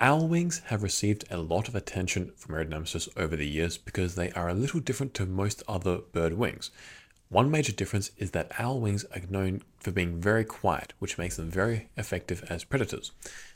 Owl wings have received a lot of attention from aerodynamicists over the years because they are a little different to most other bird wings. One major difference is that owl wings are known for being very quiet, which makes them very effective as predators.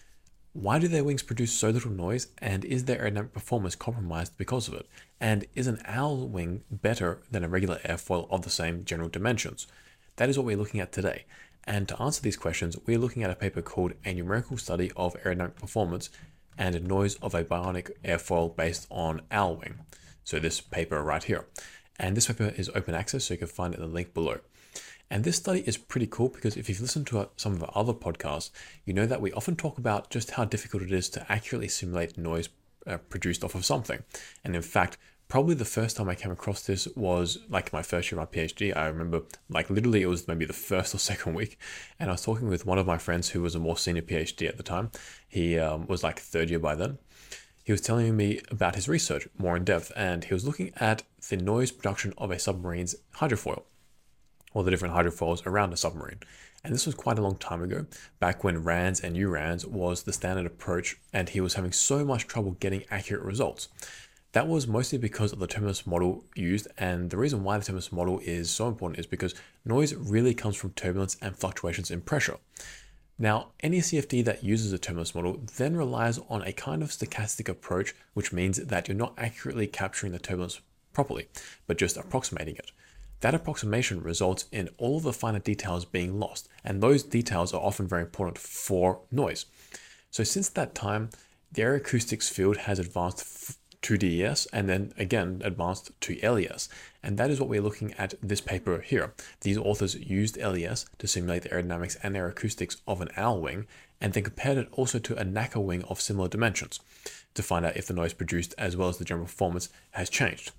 Why do their wings produce so little noise, and is their aerodynamic performance compromised because of it? And is an owl wing better than a regular airfoil of the same general dimensions? That is what we're looking at today. And to answer these questions, we're looking at a paper called A Numerical Study of Aerodynamic Performance and Noise of a Bionic Airfoil Based on Owl Wing. So this paper right here. And this paper is open access, so you can find it in the link below. And this study is pretty cool because if you've listened to some of our other podcasts, you know that we often talk about just how difficult it is to accurately simulate noise produced off of something. And in fact, probably the first time I came across this was like my first year of my PhD. I remember like literally it was maybe the first or second week. And I was talking with one of my friends who was a more senior PhD at the time. He was like third year by then. He was telling me about his research more in depth, and he was looking at the noise production of a submarine's hydrofoil, or the different hydrofoils around a submarine. And this was quite a long time ago, back when RANS and URANS was the standard approach, and he was having so much trouble getting accurate results. That was mostly because of the turbulence model used, and the reason why the turbulence model is so important is because noise really comes from turbulence and fluctuations in pressure. Now, any CFD that uses a turbulence model then relies on a kind of stochastic approach, which means that you're not accurately capturing the turbulence properly, but just approximating it. That approximation results in all of the finer details being lost, and those details are often very important for noise. So since that time, the aeroacoustics field has advanced to DES and then again advanced to LES. And that is what we're looking at this paper here. These authors used LES to simulate the aerodynamics and aeroacoustics of an owl wing, and then compared it also to a NACA wing of similar dimensions to find out if the noise produced as well as the general performance has changed.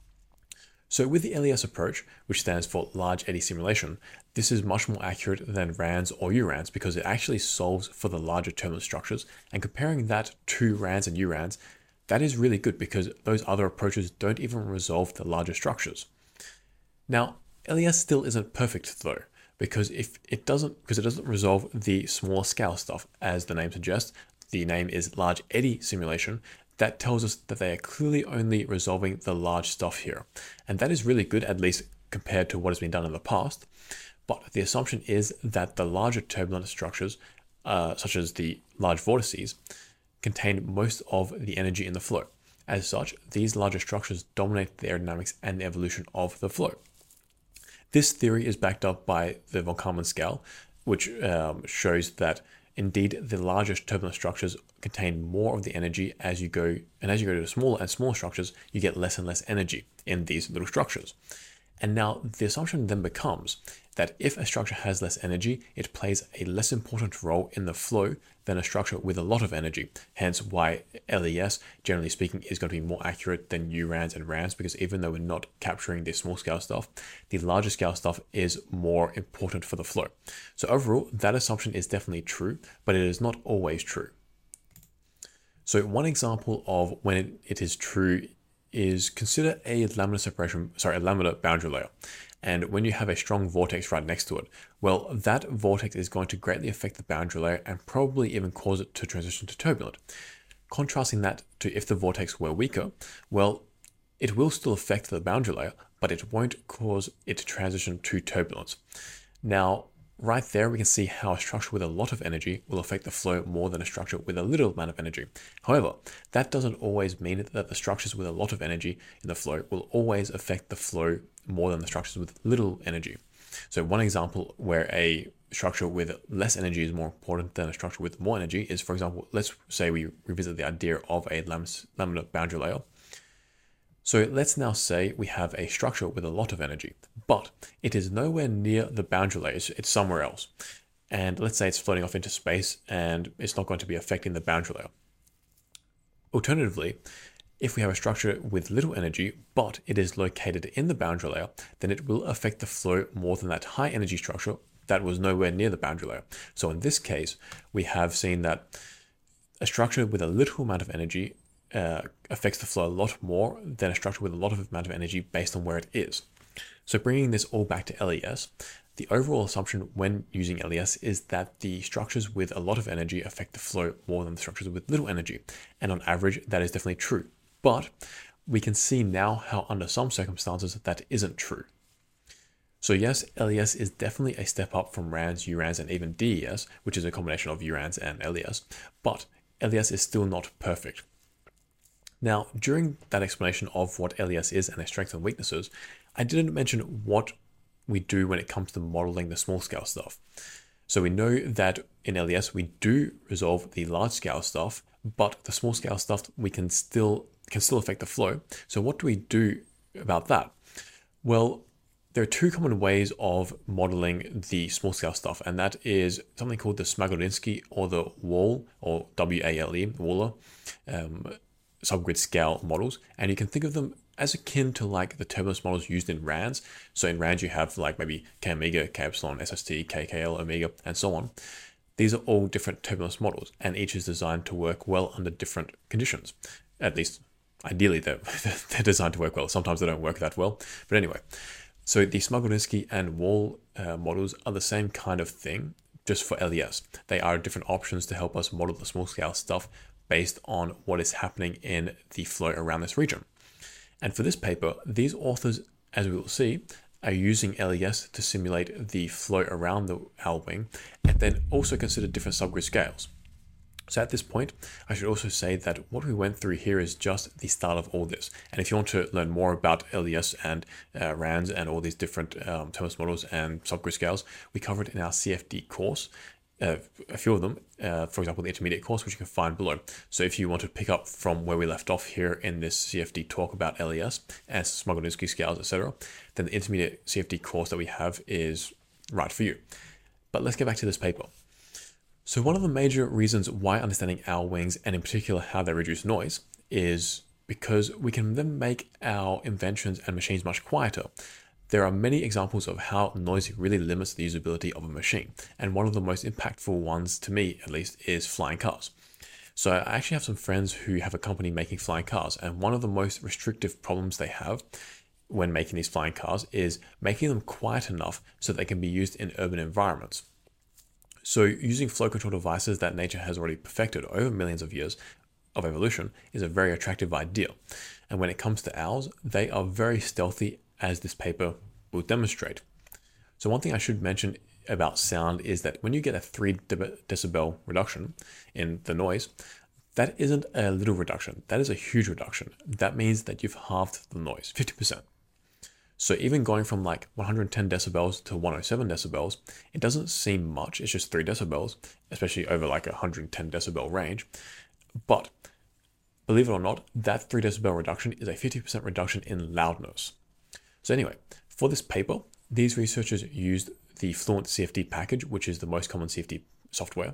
So with the LES approach, which stands for Large Eddy Simulation, this is much more accurate than RANS or URANS because it actually solves for the larger turbulent structures, and comparing that to RANS and URANS, that is really good because those other approaches don't even resolve the larger structures. Now, LES still isn't perfect though, because it doesn't resolve the smaller scale stuff. As the name suggests, the name is Large Eddy Simulation. That tells us that they are clearly only resolving the large stuff here. And that is really good, at least compared to what has been done in the past. But the assumption is that the larger turbulent structures, such as the large vortices, contain most of the energy in the flow. As such, these larger structures dominate the aerodynamics and the evolution of the flow. This theory is backed up by the von Karman scale, which shows that indeed the larger turbulent structures contain more of the energy as you go, and as you go to smaller and smaller structures, you get less and less energy in these little structures. And now the assumption then becomes that if a structure has less energy, it plays a less important role in the flow than a structure with a lot of energy. Hence why LES, generally speaking, is going to be more accurate than URANS and RANS, because even though we're not capturing the small scale stuff, the larger scale stuff is more important for the flow. So overall, that assumption is definitely true, but it is not always true. So one example of when it is true is consider a laminar boundary layer. And when you have a strong vortex right next to it, well, that vortex is going to greatly affect the boundary layer and probably even cause it to transition to turbulent. Contrasting that to if the vortex were weaker, well, it will still affect the boundary layer, but it won't cause it to transition to turbulence. Now, right there, we can see how a structure with a lot of energy will affect the flow more than a structure with a little amount of energy. However, that doesn't always mean that the structures with a lot of energy in the flow will always affect the flow more than the structures with little energy. So one example where a structure with less energy is more important than a structure with more energy is, for example, let's say we revisit the idea of a laminar boundary layer. So let's now say we have a structure with a lot of energy, but it is nowhere near the boundary layer, it's somewhere else. And let's say it's floating off into space and it's not going to be affecting the boundary layer. Alternatively, if we have a structure with little energy, but it is located in the boundary layer, then it will affect the flow more than that high energy structure that was nowhere near the boundary layer. So in this case, we have seen that a structure with a little amount of energy affects the flow a lot more than a structure with a lot of amount of energy based on where it is. So bringing this all back to LES, The overall assumption when using LES is that the structures with a lot of energy affect the flow more than the structures with little energy. And on average, that is definitely true. But we can see now how under some circumstances that isn't true. So yes, LES is definitely a step up from RANS, URANS, and even DES, which is a combination of URANS and LES, but LES is still not perfect. Now, during that explanation of what LES is and its strengths and weaknesses, I didn't mention what we do when it comes to modeling the small scale stuff. So we know that in LES we do resolve the large scale stuff, but the small scale stuff we can still affect the flow. So what do we do about that? Well, there are two common ways of modeling the small scale stuff, and that is something called the Smagorinsky or the Wall, or WALE, Waller, subgrid scale models. And you can think of them as akin to like the turbulence models used in RANS. So in RANS, you have like maybe K omega, K epsilon, SST, KKL, omega, and so on. These are all different turbulence models, and each is designed to work well under different conditions. At least, ideally, they're designed to work well. Sometimes they don't work that well. But anyway, so the Smagorinsky and Wall models are the same kind of thing, just for LES. They are different options to help us model the small scale stuff based on what is happening in the flow around this region. And for this paper, these authors, as we will see, are using LES to simulate the flow around the owl wing, and then also consider different subgrid scales. So at this point, I should also say that what we went through here is just the start of all this. And if you want to learn more about LES and RANS and all these different turbulence models and subgrid scales, we covered in our CFD course. A few of them, for example, the intermediate course, which you can find below. So if you want to pick up from where we left off here in this CFD talk about LES and Smagorinsky scales, etc., then the intermediate CFD course that we have is right for you. But let's get back to this paper. So one of the major reasons why understanding owl wings, and in particular how they reduce noise, is because we can then make our inventions and machines much quieter. There are many examples of how noise really limits the usability of a machine, and one of the most impactful ones, to me at least, is flying cars. So I actually have some friends who have a company making flying cars, and one of the most restrictive problems they have when making these flying cars is making them quiet enough so they can be used in urban environments. So using flow control devices that nature has already perfected over millions of years of evolution is a very attractive idea. And when it comes to owls, they are very stealthy, as this paper will demonstrate. So one thing I should mention about sound is that when you get a 3 decibel reduction in the noise, that isn't a little reduction, that is a huge reduction. That means that you've halved the noise, 50%. So even going from like 110 decibels to 107 decibels, it doesn't seem much, it's just 3 decibels, especially over like a 110 decibel range. But believe it or not, that 3 decibel reduction is a 50% reduction in loudness. So anyway, for this paper, these researchers used the Fluent CFD package, which is the most common CFD software.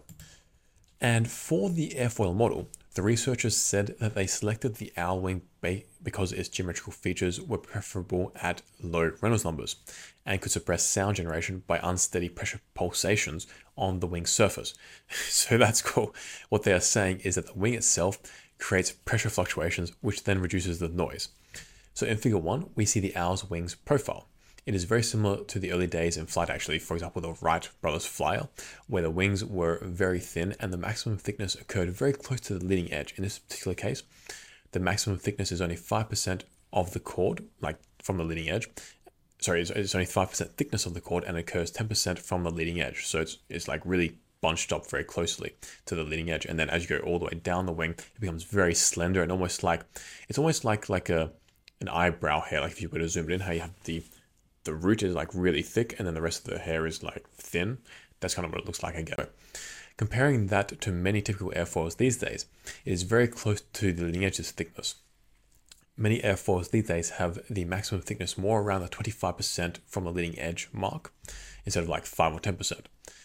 And for the airfoil model, the researchers said that they selected the owl wing because its geometrical features were preferable at low Reynolds numbers and could suppress sound generation by unsteady pressure pulsations on the wing surface. So that's cool. What they are saying is that the wing itself creates pressure fluctuations, which then reduces the noise. So in figure 1, we see the owl's wings profile. It is very similar to the early days in flight, actually. For example, the Wright brothers flyer, where the wings were very thin and the maximum thickness occurred very close to the leading edge. In this particular case, the maximum thickness is only 5% of the chord, like from the leading edge. Sorry, it's only 5% thickness of the chord and occurs 10% from the leading edge. So it's like really bunched up very closely to the leading edge. And then as you go all the way down the wing, it becomes very slender and it's almost like an eyebrow hair. Like if you were to zoom it in, how you have the root is like really thick and then the rest of the hair is like thin. That's kind of what it looks like, I guess. Comparing that to many typical airfoils these days, it is very close to the leading edge's thickness. Many airfoils these days have the maximum thickness more around the 25% from the leading edge mark instead of like 5 or 10%.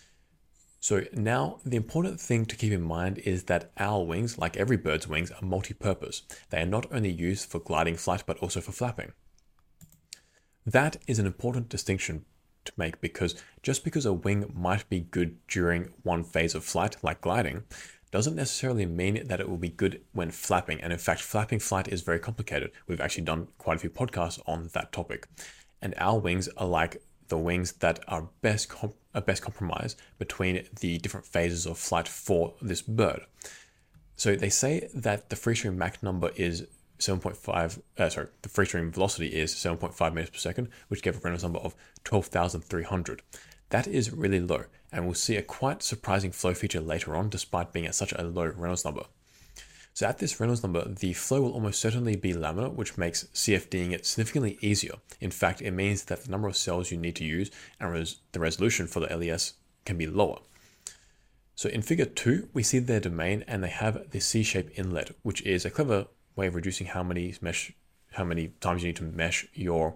So now the important thing to keep in mind is that owl wings, like every bird's wings, are multi-purpose. They are not only used for gliding flight but also for flapping. That is an important distinction to make because just because a wing might be good during one phase of flight, like gliding, doesn't necessarily mean that it will be good when flapping. And in fact, flapping flight is very complicated. We've actually done quite a few podcasts on that topic. And owl wings are like the wings that are best compromised between the different phases of flight for this bird. So they say that the free stream Mach number is 7.5, the free stream velocity is 7.5 meters per second, which gave a Reynolds number of 12,300. That is really low, and we'll see a quite surprising flow feature later on, despite being at such a low Reynolds number. So at this Reynolds number, the flow will almost certainly be laminar, which makes CFDing it significantly easier. In fact, it means that the number of cells you need to use and the resolution for the LES can be lower. So in figure 2, we see their domain, and they have the C-shaped inlet, which is a clever way of reducing how many times you need to mesh your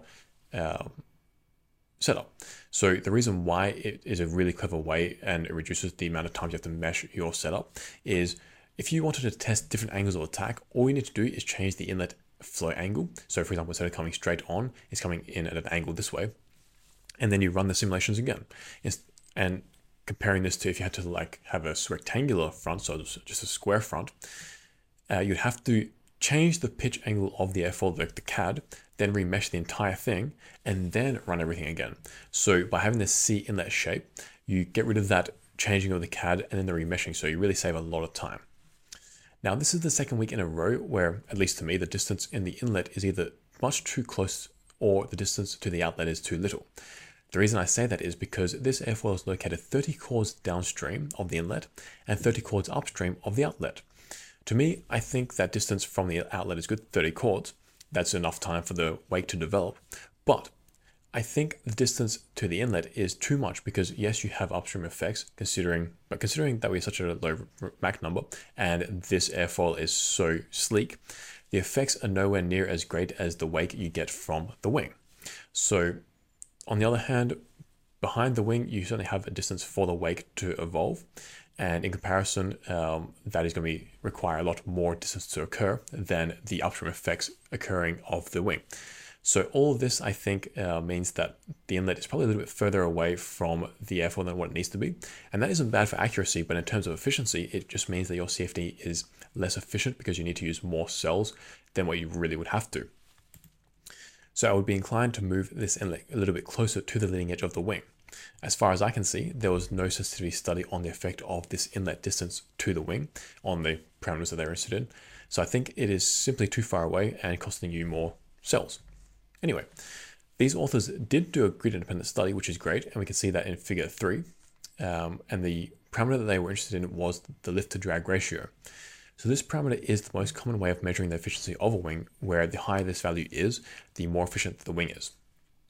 setup. So the reason why it is a really clever way and it reduces the amount of times you have to mesh your setup is if you wanted to test different angles of attack, all you need to do is change the inlet flow angle. So for example, instead of coming straight on, it's coming in at an angle this way. And then you run the simulations again. And comparing this to if you had to like have a rectangular front, so just a square front, you'd have to change the pitch angle of the airfoil, the CAD, then remesh the entire thing, and then run everything again. So by having this C inlet shape, you get rid of that changing of the CAD and then the remeshing, so you really save a lot of time. Now, this is the second week in a row where, at least to me, the distance in the inlet is either much too close or the distance to the outlet is too little. The reason I say that is because this airfoil is located 30 chords downstream of the inlet and 30 chords upstream of the outlet. To me, I think that distance from the outlet is good, 30 chords. That's enough time for the wake to develop. But I think the distance to the inlet is too much because yes, you have upstream effects, considering that we have such a low Mach number and this airfoil is so sleek, the effects are nowhere near as great as the wake you get from the wing. So on the other hand, behind the wing, you certainly have a distance for the wake to evolve. And in comparison, that is going to require a lot more distance to occur than the upstream effects occurring of the wing. So all of this, I think, means that the inlet is probably a little bit further away from the airfoil than what it needs to be. And that isn't bad for accuracy, but in terms of efficiency, it just means that your CFD is less efficient because you need to use more cells than what you really would have to. So I would be inclined to move this inlet a little bit closer to the leading edge of the wing. As far as I can see, there was no sensitivity study on the effect of this inlet distance to the wing on the parameters that they're interested in. So I think it is simply too far away and costing you more cells. Anyway, these authors did do a grid independent study, which is great. And we can see that in figure 3. And the parameter that they were interested in was the lift to drag ratio. So this parameter is the most common way of measuring the efficiency of a wing, where the higher this value is, the more efficient the wing is.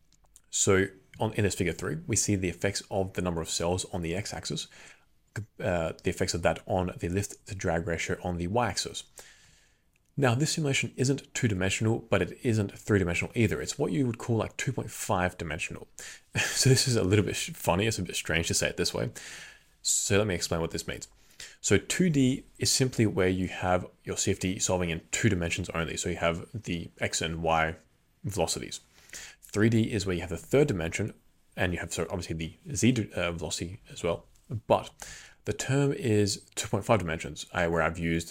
So in this figure 3, we see the effects of the number of cells on the x-axis, the effects of that on the lift to drag ratio on the y-axis. Now, this simulation isn't two-dimensional, but it isn't three-dimensional either. It's what you would call like 2.5 dimensional. So this is a little bit funny. It's a bit strange to say it this way. So let me explain what this means. So 2D is simply where you have your CFD solving in 2 dimensions only. So you have the x and y velocities. 3D is where you have the third dimension, and you have so obviously the z velocity as well. But the term is 2.5 dimensions, where I've used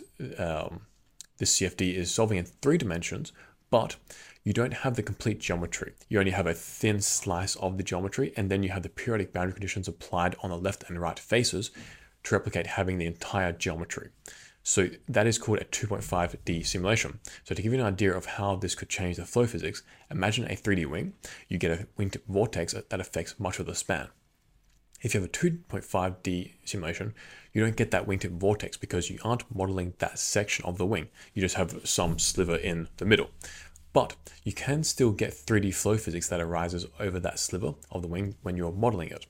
this CFD is solving in 3 dimensions, but you don't have the complete geometry. You only have a thin slice of the geometry, and then you have the periodic boundary conditions applied on the left and right faces to replicate having the entire geometry. So that is called a 2.5D simulation. So to give you an idea of how this could change the flow physics, imagine a 3D wing. You get a wingtip vortex that affects much of the span. If you have a 2.5D simulation, you don't get that wingtip vortex because you aren't modeling that section of the wing. You just have some sliver in the middle. But you can still get 3D flow physics that arises over that sliver of the wing when you're modeling it.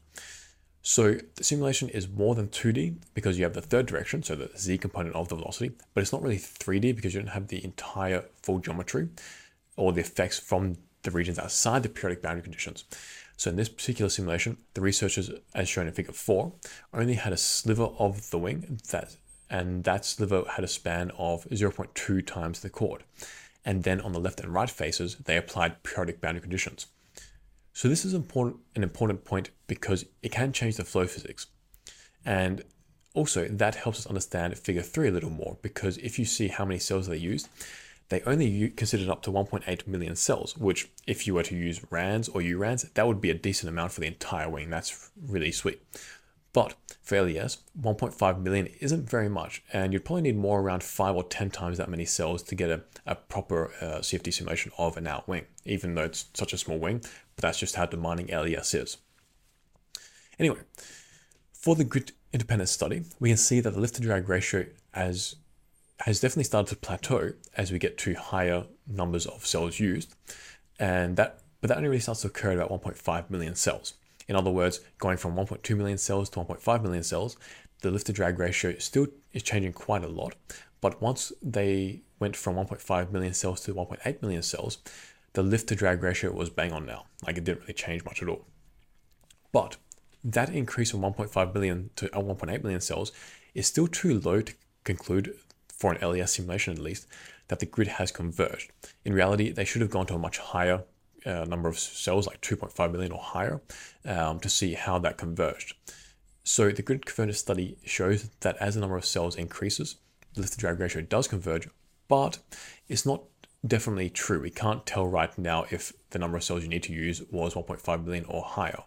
So the simulation is more than 2D because you have the third direction, so the z component of the velocity, but it's not really 3D because you don't have the entire full geometry or the effects from the regions outside the periodic boundary conditions. So in this particular simulation, the researchers, as shown in figure 4, only had a sliver of the wing, and that sliver had a span of 0.2 times the chord. And then on the left and right faces, they applied periodic boundary conditions. So this is an important point because it can change the flow physics. And also that helps us understand figure 3 a little more, because if you see how many cells they used, they only considered up to 1.8 million cells, which if you were to use RANs or URANs, that would be a decent amount for the entire wing. That's really sweet. But for LES, 1.5 million isn't very much, and you'd probably need more, around 5 or 10 times that many cells to get a proper CFD simulation of an out wing, even though it's such a small wing, but that's just how demanding LES is. Anyway, for the grid independent study, we can see that the lift to drag ratio has definitely started to plateau as we get to higher numbers of cells used, but that only really starts to occur at about 1.5 million cells. In other words, going from 1.2 million cells to 1.5 million cells, the lift to drag ratio still is changing quite a lot. But once they went from 1.5 million cells to 1.8 million cells, the lift to drag ratio was bang on now. Like, it didn't really change much at all. But that increase from 1.5 million to 1.8 million cells is still too low to conclude, for an LES simulation at least, that the grid has converged. In reality, they should have gone to a much higher number of cells, like 2.5 million or higher, to see how that converged. So the grid convergence study shows that as the number of cells increases, the lift to drag ratio does converge, but it's not definitely true. We can't tell right now if the number of cells you need to use was 1.5 million or higher.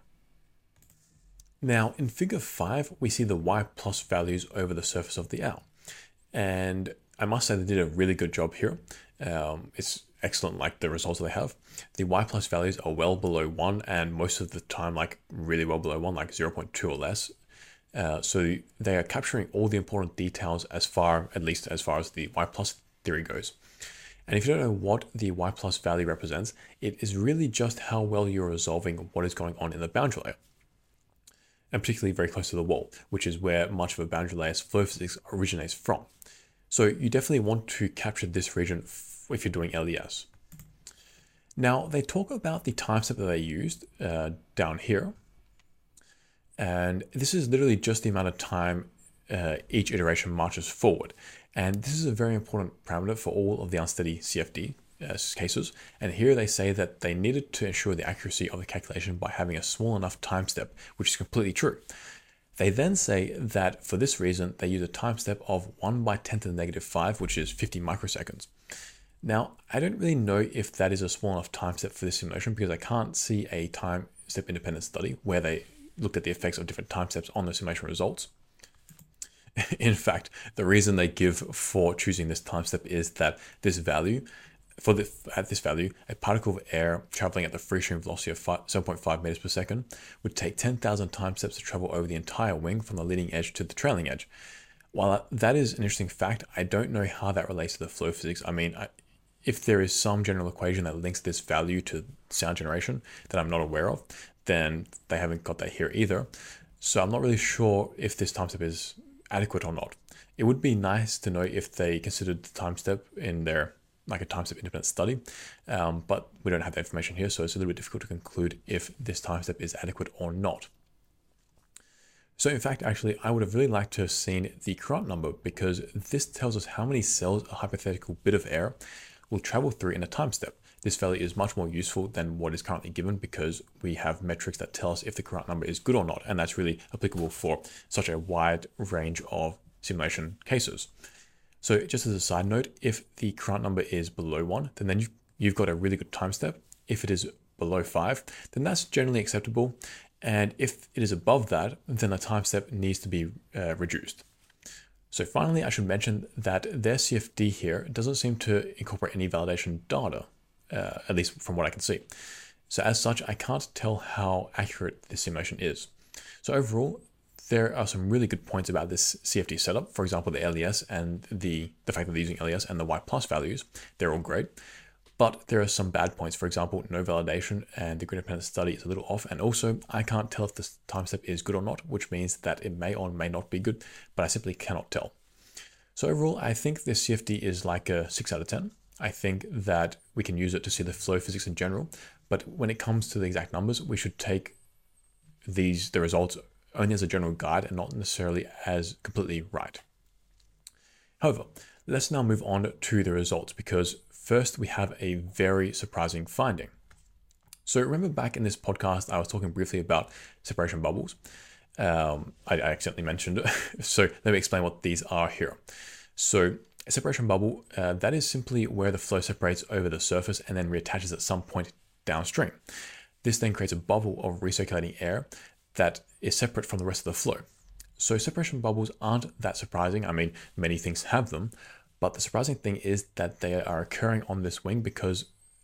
Now, in figure 5, we see the Y plus values over the surface of the owl. And I must say they did a really good job here. It's excellent, like the results that they have. The Y plus values are well below 1, and most of the time like really well below 1, like 0.2 or less. So they are capturing all the important details at least as far as the Y plus theory goes. And if you don't know what the Y plus value represents, it is really just how well you're resolving what is going on in the boundary layer, and particularly very close to the wall, which is where much of a boundary layer's flow physics originates from. So you definitely want to capture this region if you're doing LES. Now, they talk about the time step that they used down here. And this is literally just the amount of time each iteration marches forward. And this is a very important parameter for all of the unsteady CFD cases. And here they say that they needed to ensure the accuracy of the calculation by having a small enough time step, which is completely true. They then say that for this reason, they use a time step of 1 by 10 to the negative 5, which is 50 microseconds. Now, I don't really know if that is a small enough time step for this simulation, because I can't see a time step independent study where they looked at the effects of different time steps on the simulation results. In fact, the reason they give for choosing this time step is that this value, at this value, a particle of air traveling at the free stream velocity of 7.5 meters per second would take 10,000 time steps to travel over the entire wing from the leading edge to the trailing edge. While that is an interesting fact, I don't know how that relates to the flow physics. I mean, if there is some general equation that links this value to sound generation that I'm not aware of, then they haven't got that here either. So I'm not really sure if this time step is adequate or not. It would be nice to know if they considered the time step in their like a time step independent study, but we don't have that information here, so it's a little bit difficult to conclude if this time step is adequate or not. So in fact, actually, I would have really liked to have seen the Courant number, because this tells us how many cells a hypothetical bit of air will travel through in a time step. This value is much more useful than what is currently given, because we have metrics that tell us if the Courant number is good or not, and that's really applicable for such a wide range of simulation cases. So just as a side note, if the Courant number is below 1, then you've got a really good time step. If it is below 5, then that's generally acceptable. And if it is above that, then the time step needs to be reduced. So finally, I should mention that their CFD here doesn't seem to incorporate any validation data, at least from what I can see. So as such, I can't tell how accurate this simulation is. So overall, there are some really good points about this CFD setup. For example, the LES and the fact that they're using LES and the Y plus values, they're all great. But there are some bad points. For example, no validation, and the grid independent study is a little off. And also, I can't tell if this time step is good or not, which means that it may or may not be good, but I simply cannot tell. So overall, I think this CFD is like a 6 out of 10. I think that we can use it to see the flow physics in general, but when it comes to the exact numbers, we should take the results only as a general guide and not necessarily as completely right. However, let's now move on to the results, because first we have a very surprising finding. So remember back in this podcast, I was talking briefly about separation bubbles. I accidentally mentioned it. So let me explain what these are here. So A separation bubble, that is simply where the flow separates over the surface and then reattaches at some point downstream. This then creates a bubble of recirculating air that is separate from the rest of the flow. So separation bubbles aren't that surprising. I mean, many things have them, but the surprising thing is that they are occurring on this wing because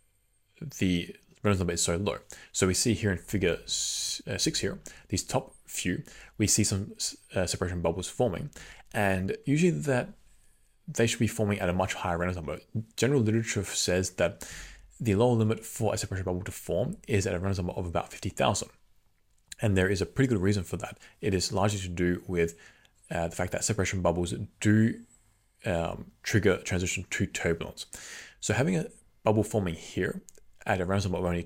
the Reynolds number is so low. So we see here in figure 6 here, these top few, we see some separation bubbles forming, and usually that they should be forming at a much higher Reynolds number. General literature says that the lower limit for a separation bubble to form is at a Reynolds number of about 50,000. And there is a pretty good reason for that. It is largely to do with the fact that separation bubbles do trigger transition to turbulence. So having a bubble forming here at a Reynolds number of only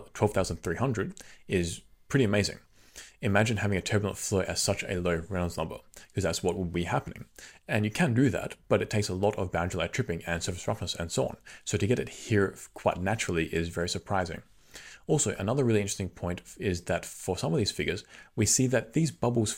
12,300 is pretty amazing. Imagine having a turbulent flow at such a low Reynolds number, because that's what will be happening. And you can do that, but it takes a lot of boundary layer tripping and surface roughness and so on. So to get it here quite naturally is very surprising. Also, another really interesting point is that for some of these figures, we see that these bubbles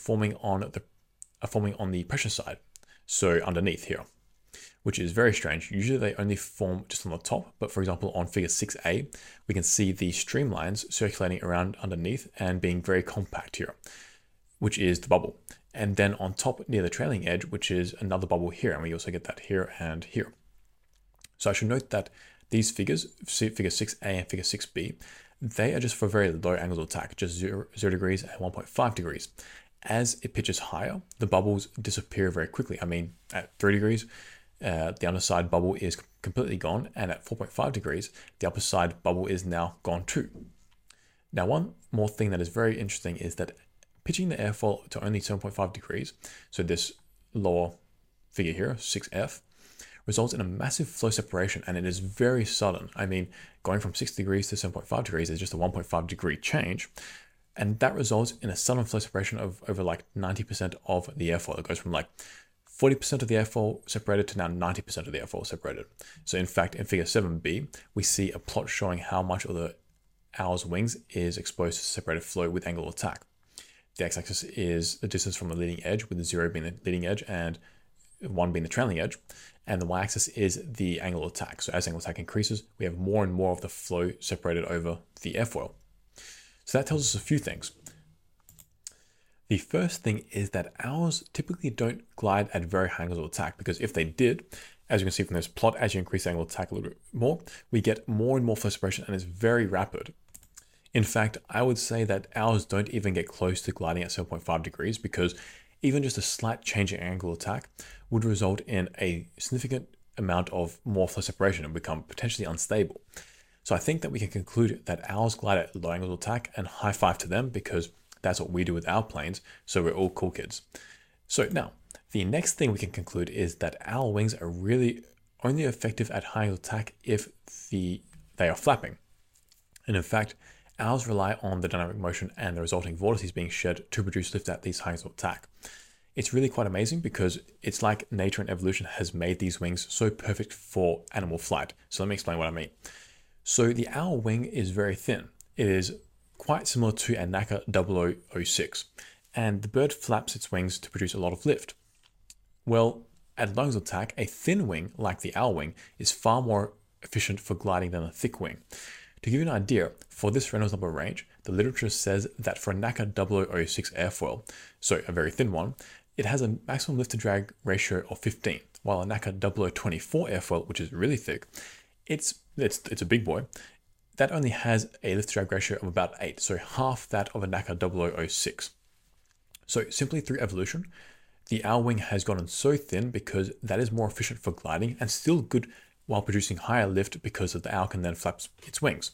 are forming on the pressure side, so underneath here, which is very strange. Usually they only form just on the top, but for example, on figure 6a, we can see the streamlines circulating around underneath and being very compact here, which is the bubble. And then on top near the trailing edge, which is another bubble here, and we also get that here and here. So I should note that these figures, figure 6a and figure 6b, they are just for very low angles of attack, just 0 degrees and 1.5 degrees. As it pitches higher, the bubbles disappear very quickly. I mean, at 3 degrees, the underside bubble is completely gone, and at 4.5 degrees, the upper side bubble is now gone too. Now, one more thing that is very interesting is that pitching the airfoil to only 7.5 degrees, so this lower figure here, 6F, results in a massive flow separation, and it is very sudden. I mean, going from 6 degrees to 7.5 degrees is just a 1.5 degree change, and that results in a sudden flow separation of over like 90% of the airfoil. It goes from like 40% of the airfoil separated to now 90% of the airfoil separated. So in fact, in figure 7b, we see a plot showing how much of the owl's wings is exposed to separated flow with angle of attack. The x-axis is the distance from the leading edge, with the 0 being the leading edge and 1 being the trailing edge, and the y-axis is the angle of attack. So as angle of attack increases, we have more and more of the flow separated over the airfoil. So that tells us a few things. The first thing is that owls typically don't glide at very high angles of attack, because if they did, as you can see from this plot, as you increase the angle of attack a little bit more, we get more and more flow separation, and it's very rapid. In fact, I would say that owls don't even get close to gliding at 7.5 degrees, because even just a slight change in angle of attack would result in a significant amount of more flow separation and become potentially unstable. So I think that we can conclude that owls glide at low angles of attack, and high five to them, because that's what we do with our planes, so we're all cool kids. So now, the next thing we can conclude is that owl wings are really only effective at high angle of attack if they are flapping. And in fact, owls rely on the dynamic motion and the resulting vortices being shed to produce lift at these high angles of attack. It's really quite amazing, because it's like nature and evolution has made these wings so perfect for animal flight. So let me explain what I mean. So the owl wing is very thin. It is quite similar to a NACA 0006, and the bird flaps its wings to produce a lot of lift. Well, at low angles of attack, a thin wing, like the owl wing, is far more efficient for gliding than a thick wing. To give you an idea, for this Reynolds number range, the literature says that for a NACA 0006 airfoil, so a very thin one, it has a maximum lift to drag ratio of 15, while a NACA 0024 airfoil, which is really thick, it's a big boy, that only has a lift to drag ratio of about 8, so half that of a NACA 0006. So simply through evolution, the owl wing has gotten so thin because that is more efficient for gliding and still good while producing higher lift, because the owl can then flap its wings.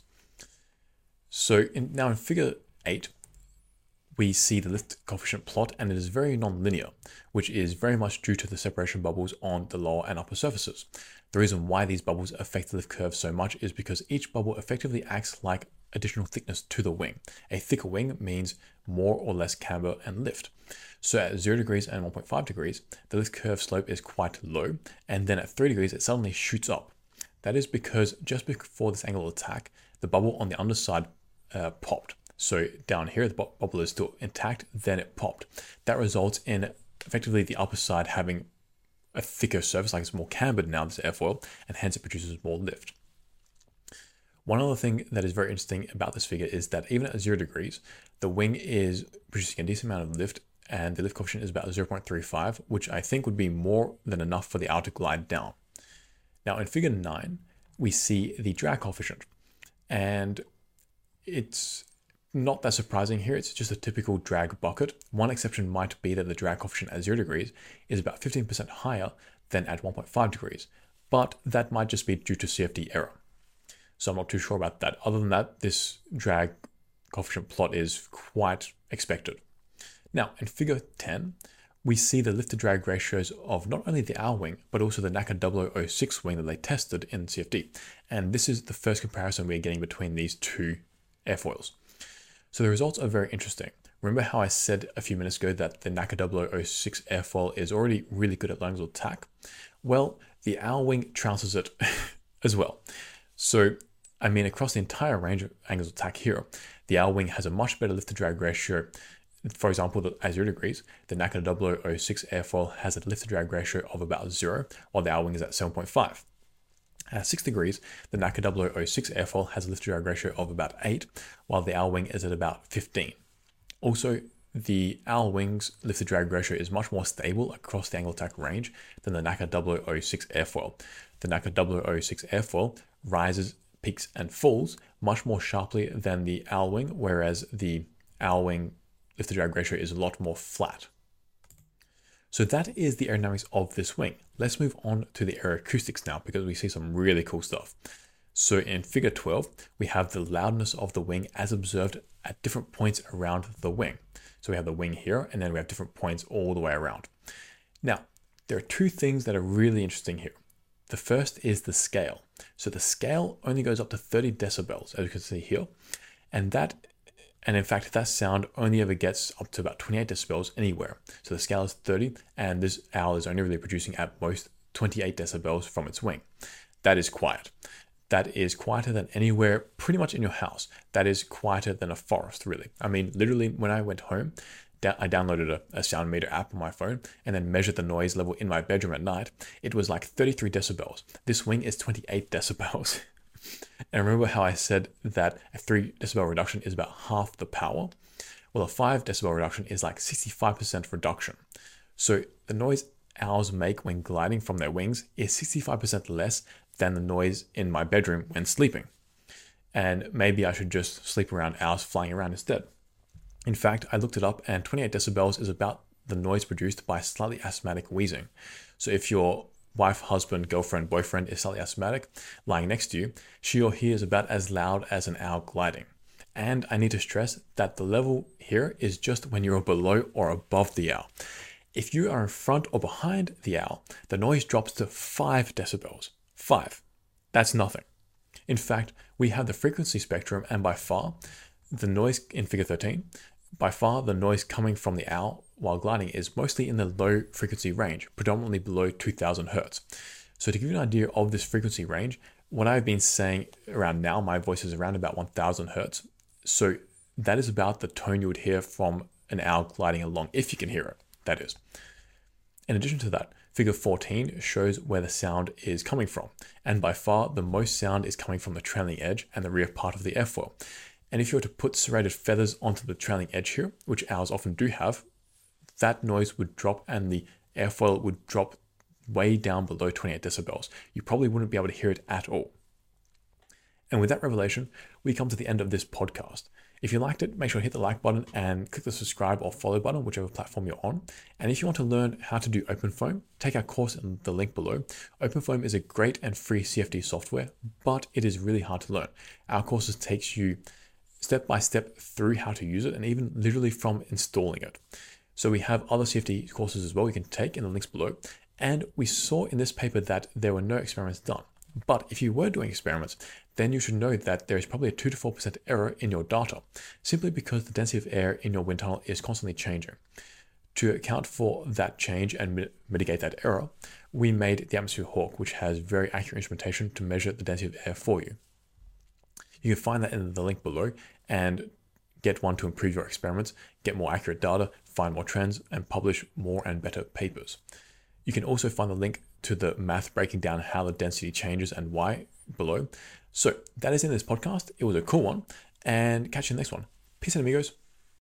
So now in figure 8, we see the lift coefficient plot, and it is very non-linear, which is very much due to the separation bubbles on the lower and upper surfaces. The reason why these bubbles affect the lift curve so much is because each bubble effectively acts like additional thickness to the wing. A thicker wing means more or less camber and lift. So at 0 degrees and 1.5 degrees, the lift curve slope is quite low, and then at 3 degrees, it suddenly shoots up. That is because just before this angle of attack, the bubble on the underside popped. So down here, the bubble is still intact, then it popped. That results in effectively the upper side having a thicker surface, like it's more cambered now, this airfoil, and hence it produces more lift. One other thing that is very interesting about this figure is that even at 0 degrees, the wing is producing a decent amount of lift, and the lift coefficient is about 0.35, which I think would be more than enough for the owl to glide down. Now in figure 9, we see the drag coefficient, and it's not that surprising here. It's just a typical drag bucket. One exception might be that the drag coefficient at 0 degrees is about 15% higher than at 1.5 degrees, but that might just be due to CFD error. So I'm not too sure about that. Other than that, this drag coefficient plot is quite expected. Now, in figure 10, we see the lift to drag ratios of not only the owl wing, but also the NACA 0006 wing that they tested in CFD. And this is the first comparison we're getting between these two airfoils. So the results are very interesting. Remember how I said a few minutes ago that the NACA 0006 airfoil is already really good at angles of attack? Well, the owl wing trounces it as well. So, I mean, across the entire range of angles of attack here, the owl wing has a much better lift to drag ratio. For example, at 0 degrees, the NACA 0006 airfoil has a lift to drag ratio of about 0, while the owl wing is at 7.5. At 6 degrees, the NACA 0006 airfoil has a lift to drag ratio of about 8, while the owl wing is at about 15. Also, the owl wing's lift to drag ratio is much more stable across the angle attack range than the NACA 0006 airfoil. The NACA 006 airfoil rises, peaks, and falls much more sharply than the owl wing, whereas the owl wing lift to drag ratio is a lot more flat. So that is the aerodynamics of this wing. Let's move on to the aeroacoustics now, because we see some really cool stuff. So in figure 12, we have the loudness of the wing as observed at different points around the wing. So we have the wing here, and then we have different points all the way around. Now, there are two things that are really interesting here. The first is the scale. So the scale only goes up to 30 decibels, as you can see here. And in fact, that sound only ever gets up to about 28 decibels anywhere. So the scale is 30, and this owl is only really producing at most 28 decibels from its wing. That is quiet. That is quieter than anywhere pretty much in your house. That is quieter than a forest, really. I mean, literally, when I went home, I downloaded a sound meter app on my phone and then measured the noise level in my bedroom at night. It was like 33 decibels. This wing is 28 decibels. And remember how I said that a 3 decibel reduction is about half the power? Well, a 5 decibel reduction is like 65% reduction. So the noise owls make when gliding from their wings is 65% less than the noise in my bedroom when sleeping. And maybe I should just sleep around owls flying around instead. In fact, I looked it up, and 28 decibels is about the noise produced by slightly asthmatic wheezing. So if your wife, husband, girlfriend, boyfriend is slightly asthmatic lying next to you, she or he is about as loud as an owl gliding. And I need to stress that the level here is just when you're below or above the owl. If you are in front or behind the owl, the noise drops to 5 decibels. 5. That's nothing. In fact, we have the frequency spectrum, and by far, the noise in figure 13, by far the noise coming from the owl while gliding is mostly in the low frequency range, predominantly below 2000 Hertz. So to give you an idea of this frequency range, what I've been saying around now, my voice is around about 1000 Hertz. So that is about the tone you would hear from an owl gliding along, if you can hear it, that is. In addition to that, figure 14 shows where the sound is coming from. And by far, the most sound is coming from the trailing edge and the rear part of the airfoil. And if you were to put serrated feathers onto the trailing edge here, which owls often do have, that noise would drop and the airfoil would drop way down below 28 decibels. You probably wouldn't be able to hear it at all. And with that revelation, we come to the end of this podcast. If you liked it, make sure to hit the like button and click the subscribe or follow button, whichever platform you're on. And if you want to learn how to do OpenFOAM, take our course in the link below. OpenFOAM is a great and free CFD software, but it is really hard to learn. Our courses takes you step by step through how to use it, and even literally from installing it. So we have other CFD courses as well you can take in the links below. And we saw in this paper that there were no experiments done. But if you were doing experiments, then you should know that there is probably a 2 to 4% error in your data, simply because the density of air in your wind tunnel is constantly changing. To account for that change and mitigate that error, we made the Atmosphere Hawk, which has very accurate instrumentation to measure the density of air for you. You can find that in the link below and get one to improve your experiments, get more accurate data, find more trends, and publish more and better papers. You can also find the link to the math breaking down how the density changes and why below. So that is in this podcast. It was a cool one, and catch you in the next one. Peace out, amigos.